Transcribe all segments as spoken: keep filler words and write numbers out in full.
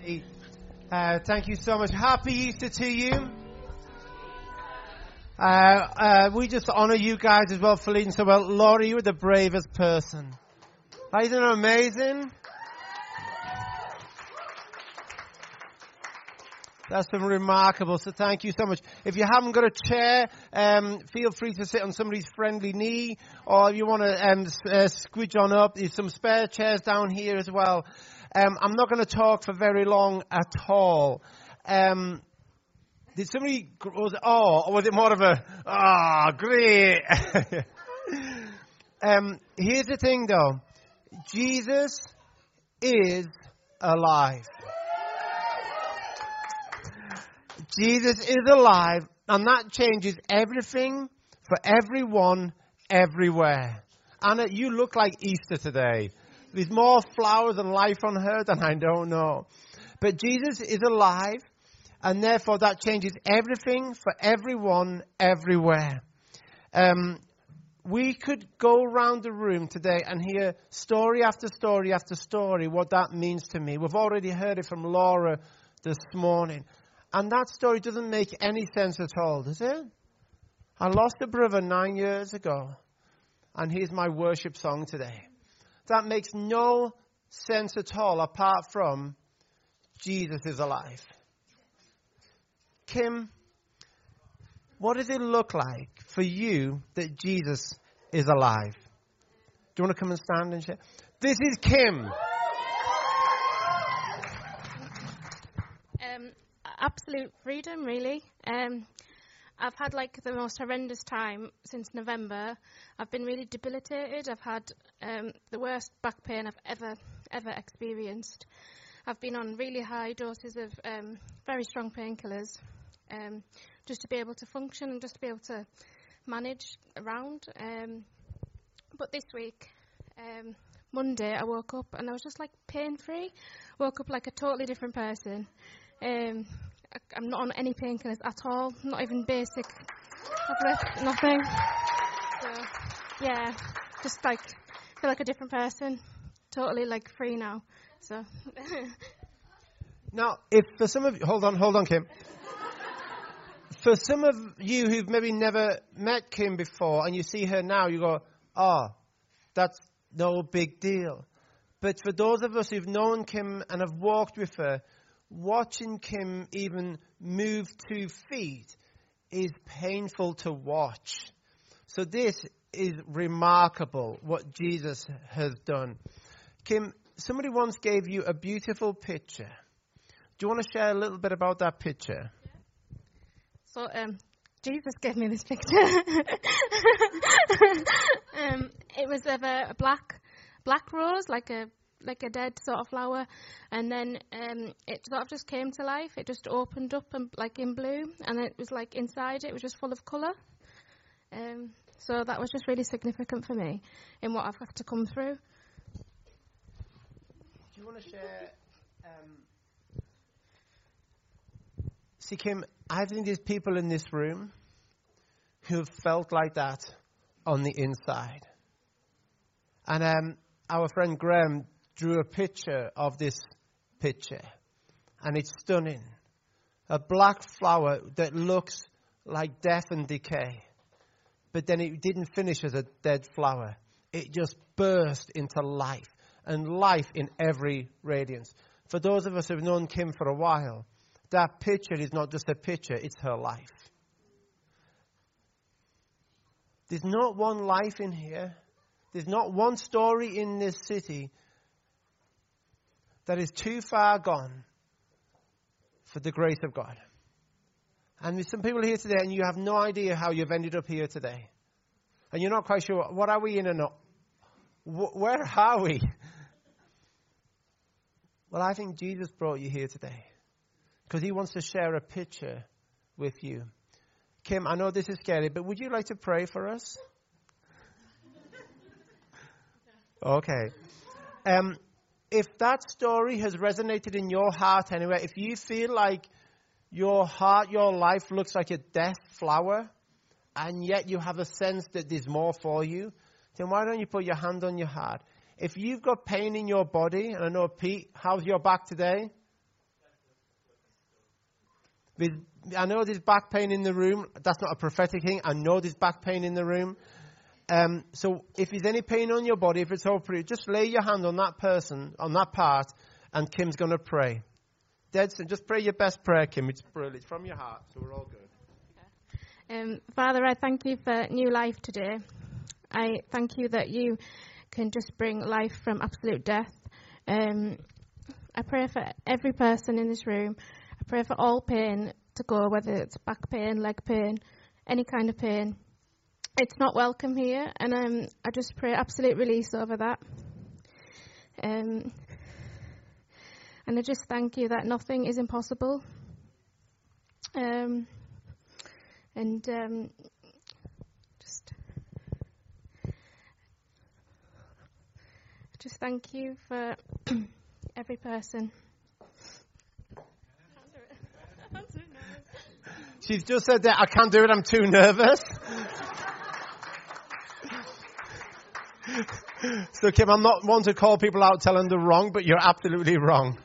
Uh, thank you so much. Happy Easter to you. Uh, uh, we just honor you guys as well for leading so well. Laurie, you were the bravest person. Isn't it amazing? That's been remarkable, so thank you so much. If you haven't got a chair, um, feel free to sit on somebody's friendly knee, or if you want to um, uh, squidge on up, there's some spare chairs down here as well. Um, I'm not going to talk for very long at all. Um, did somebody, was it, oh, or was it more of a, ah, oh, great. um, here's the thing though. Jesus is alive. Jesus is alive, and that changes everything for everyone, everywhere. Anna, you look like Easter today. There's more flowers and life on her than I don't know. But Jesus is alive, and therefore that changes everything for everyone, everywhere. Um, we could go around the room today and hear story after story after story what that means to me. We've already heard it from Laura this morning. And that story doesn't make any sense at all, does it? I lost a brother nine years ago, and here's my worship song today. That makes no sense at all apart from Jesus is alive. Kim, what does it look like for you that Jesus is alive? Do you want to come and stand and share? This is Kim. Um, absolute freedom, really. Um, I've had like the most horrendous time since November. I've been really debilitated. I've had um, the worst back pain I've ever, ever experienced. I've been on really high doses of um, very strong painkillers um, just to be able to function and just to be able to manage around. Um, but this week, um, Monday, I woke up and I was just like pain-free. Woke up like a totally different person. Um, I, I'm not on any painkillers at all, not even basic tablets, nothing. So, yeah, just like feel like a different person, totally like free now. So. Now, if for some of you, hold on, hold on, Kim. For some of you who've maybe never met Kim before and you see her now, you go, oh, that's no big deal. But for those of us who've known Kim and have walked with her, watching Kim even move two feet is painful to watch. So this is remarkable what Jesus has done. Kim, somebody once gave you a beautiful picture. Do you want to share a little bit about that picture? Yeah. So um, Jesus gave me this picture. um, it was of a, a black black rose, like a like a dead sort of flower, and then um, it sort of just came to life. It just opened up and like in blue, and it was like inside it was just full of colour. Um, so that was just really significant for me in what I've had to come through. Do you want to share? Um, see, Kim, I think there's people in this room who have felt like that on the inside. And um, our friend Graham drew a picture of this picture. And it's stunning. A black flower that looks like death and decay. But then it didn't finish as a dead flower. It just burst into life. And life in every radiance. For those of us who have known Kim for a while, that picture is not just a picture, it's her life. There's not one life in here. There's not one story in this city that is too far gone for the grace of God. And there's some people here today and you have no idea how you've ended up here today. And you're not quite sure, what are we in or not? Where are we? Well, I think Jesus brought you here today because he wants to share a picture with you. Kim, I know this is scary, but would you like to pray for us? Okay. Um, if that story has resonated in your heart anyway, if you feel like your heart, your life looks like a death flower, and yet you have a sense that there's more for you, then why don't you put your hand on your heart? If you've got pain in your body, and I know, Pete, how's your back today? There's, I know there's back pain in the room. That's not a prophetic thing. I know there's back pain in the room. Um, so if there's any pain on your body, if it's appropriate, just lay your hand on that person, on that part, and Kim's going to pray. Dead, so just pray your best prayer, Kim. It's brilliant. It's from your heart, so we're all good. Um, Father, I thank you for new life today. I thank you that you can just bring life from absolute death. Um, I pray for every person in this room. I pray for all pain to go, whether it's back pain, leg pain, any kind of pain. It's not welcome here, and um, I just pray absolute release over that. Um, and I just thank you that nothing is impossible. Um, and um, just, just thank you for every person. She's just said that, I can't do it, I'm too nervous. So, Kim, I'm not one to call people out telling them wrong, but you're absolutely wrong.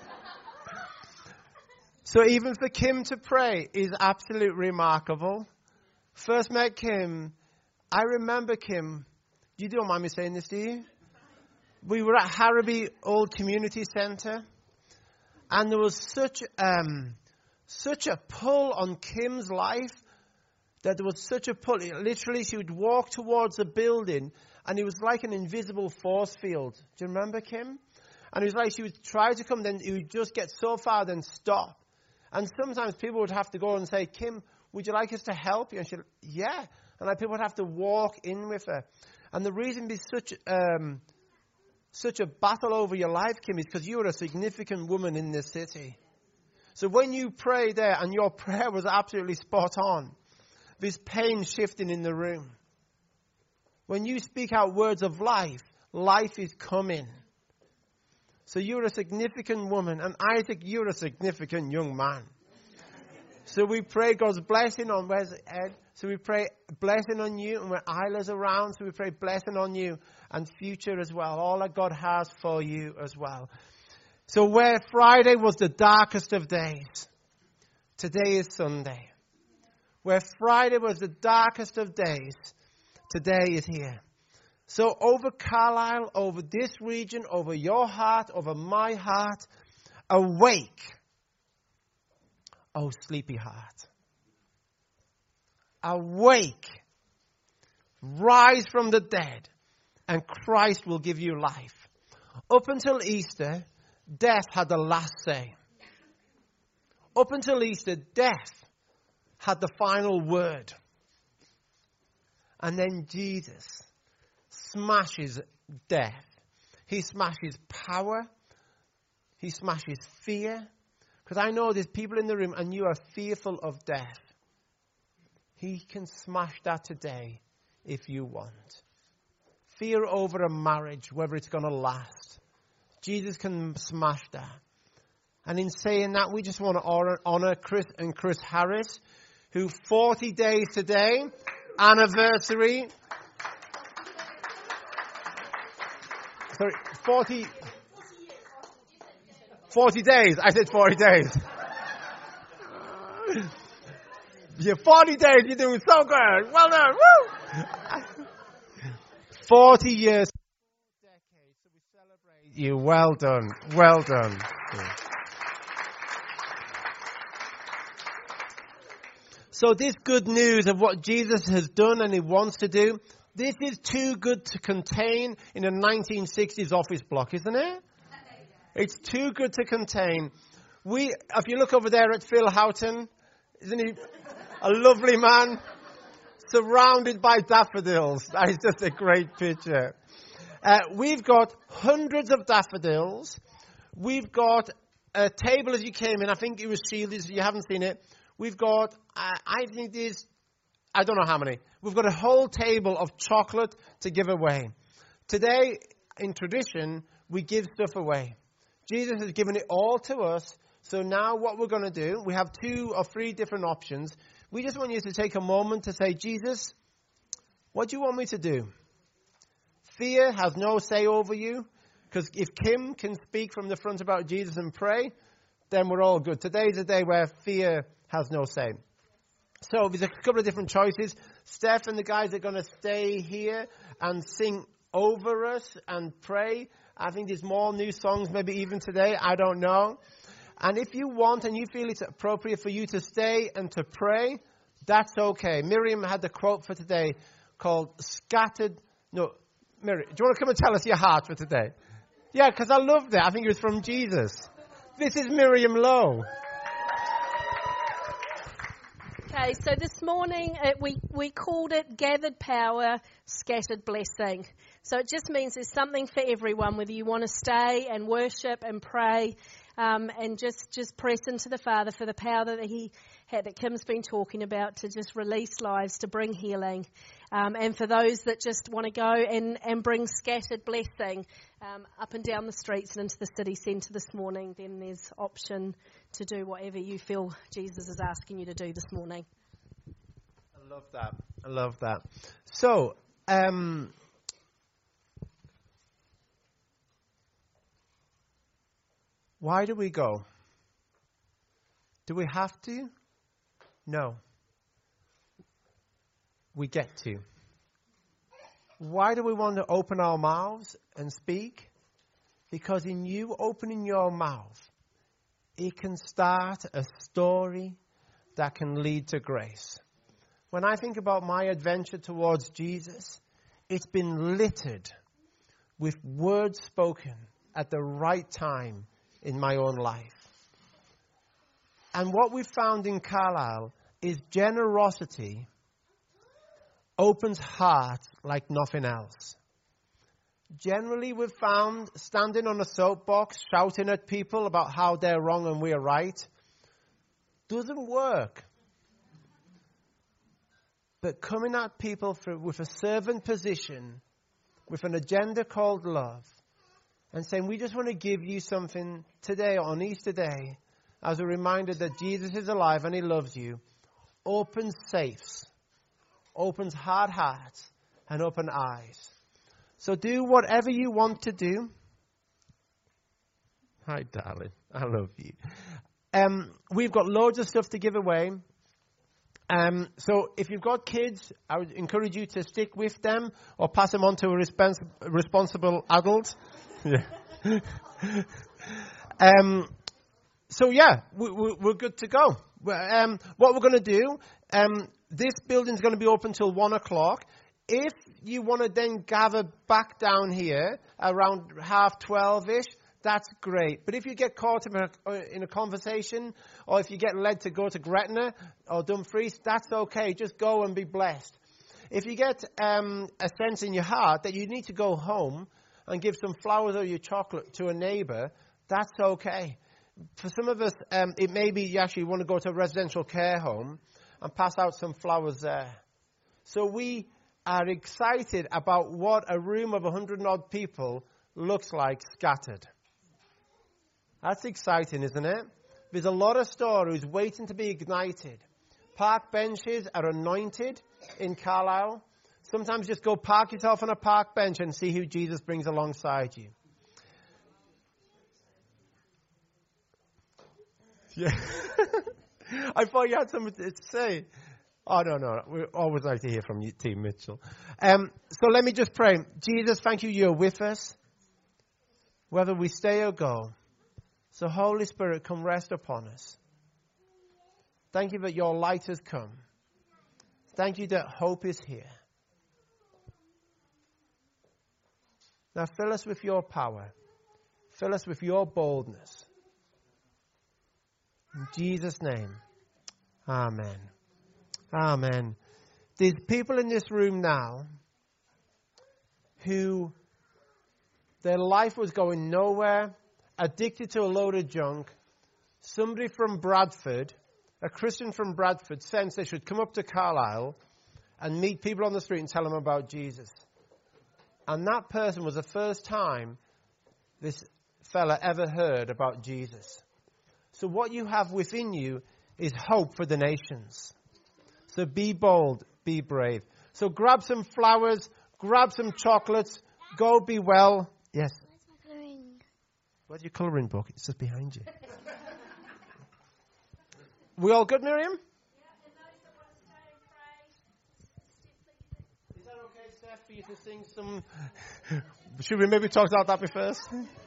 So even for Kim to pray is absolutely remarkable. First met Kim, I remember Kim, you don't mind me saying this, do you? We were at Harrowby Old Community Centre, and there was such um, such a pull on Kim's life, that there was such a pull. Literally, she would walk towards a building, and it was like an invisible force field. Do you remember, Kim? And it was like she would try to come, then it would just get so far, then stop. And sometimes people would have to go and say, Kim, would you like us to help you? And she'd, yeah. And like people would have to walk in with her. And the reason there's such, um, such a battle over your life, Kim, is because you are a significant woman in this city. So when you pray there, and your prayer was absolutely spot on, there's pain shifting in the room. When you speak out words of life, life is coming. So you're a significant woman, and Isaac, you're a significant young man. So we pray God's blessing on, where's Ed? So we pray blessing on you, and when Isla's around, so we pray blessing on you, and future as well, all that God has for you as well. So where Friday was the darkest of days, today is Sunday. Where Friday was the darkest of days, today is here. So over Carlisle, over this region, over your heart, over my heart, awake, oh sleepy heart. Awake, rise from the dead, and Christ will give you life. Up until Easter, death had the last say. Up until Easter, death had the final word. And then Jesus smashes death. He smashes power. He smashes fear. Because I know there's people in the room and you are fearful of death. He can smash that today if you want. Fear over a marriage, whether it's going to last. Jesus can smash that. And in saying that, we just want to honor, honor Chris and Chris Harris, who forty days today, anniversary. Sorry, forty, forty days. I said forty days. Yeah, forty days, you're doing so good. Well done. Woo! forty years. Decades. So we celebrate you. Well done. Well done. Yeah. So this good news of what Jesus has done and he wants to do, this is too good to contain in a nineteen sixties office block, isn't it? It's too good to contain. We, if you look over there at Phil Houghton, isn't he a lovely man? Surrounded by daffodils. That is just a great picture. Uh, we've got hundreds of daffodils. We've got a table as you came in. I think it was shielded, so you haven't seen it. We've got, uh, I think there's, I don't know how many. We've got a whole table of chocolate to give away. Today, in tradition, we give stuff away. Jesus has given it all to us. So now what we're going to do, we have two or three different options. We just want you to take a moment to say, Jesus, what do you want me to do? Fear has no say over you. Because if Kim can speak from the front about Jesus and pray, then we're all good. Today's a day where fear has no say. So there's a couple of different choices. Steph and the guys are going to stay here and sing over us and pray. I think there's more new songs, maybe even today. I don't know. And if you want and you feel it's appropriate for you to stay and to pray, that's okay. Miriam had the quote for today called scattered. No, Miriam, do you want to come and tell us your heart for today? Yeah, because I loved it. I think it was from Jesus. This is Miriam Lowe. Okay, so this morning uh, we, we called it Gathered Power, Scattered Blessing. So it just means there's something for everyone, whether you want to stay and worship and pray um, and just, just press into the Father for the power that he had, that Kim's been talking about, to just release lives, to bring healing. Um, and for those that just want to go and, and bring scattered blessing um, up and down the streets and into the city centre this morning, then there's option to do whatever you feel Jesus is asking you to do this morning. I love that. I love that. So, um, why do we go? Do we have to? No. We get to. Why do we want to open our mouths and speak? Because in you opening your mouth, it can start a story that can lead to grace. When I think about my adventure towards Jesus, it's been littered with words spoken at the right time in my own life. And what we've found in Carlisle is generosity opens hearts like nothing else. Generally, we've found standing on a soapbox, shouting at people about how they're wrong and we're right, doesn't work. But coming at people for, with a servant position, with an agenda called love, and saying, we just want to give you something today on Easter Day as a reminder that Jesus is alive and he loves you, opens safes, opens hard hearts, and open eyes. So do whatever you want to do. Hi, darling. I love you. Um, we've got loads of stuff to give away. Um, so if you've got kids, I would encourage you to stick with them or pass them on to a respons- responsible adult. Yeah. um, so yeah, we, we, we're good to go. Um, what we're going to do, um, this building's going to be open till one o'clock. If you want to then gather back down here around half twelve-ish, that's great. But if you get caught in a, in a conversation, or if you get led to go to Gretna or Dumfries, that's okay. Just go and be blessed. If you get um, a sense in your heart that you need to go home and give some flowers or your chocolate to a neighbour, that's okay. For some of us, um, it may be you actually want to go to a residential care home and pass out some flowers there. So we are excited about what a room of a hundred and odd people looks like scattered. That's exciting, isn't it? There's a lot of stories waiting to be ignited. Park benches are anointed in Carlisle. Sometimes just go park yourself on a park bench and see who Jesus brings alongside you. Yeah. I thought you had something to say. Oh, no, no. We always like to hear from you, Team Mitchell. Um, so let me just pray. Jesus, thank you, you're with us, whether we stay or go. So Holy Spirit, come rest upon us. Thank you that your light has come. Thank you that hope is here. Now fill us with your power. Fill us with your boldness. In Jesus' name, amen. Amen. There's people in this room now who their life was going nowhere, addicted to a load of junk. Somebody from Bradford, a Christian from Bradford, sensed they should come up to Carlisle and meet people on the street and tell them about Jesus. And that person was the first time this fella ever heard about Jesus. So what you have within you is hope for the nations. So be bold, be brave. So grab some flowers, grab some chocolates, go be well. Yes. Where's my colouring? Where's your colouring book? It's just behind you. We all good, Miriam? Is that okay, Steph, for you to sing some? Should we maybe talk about that bit first?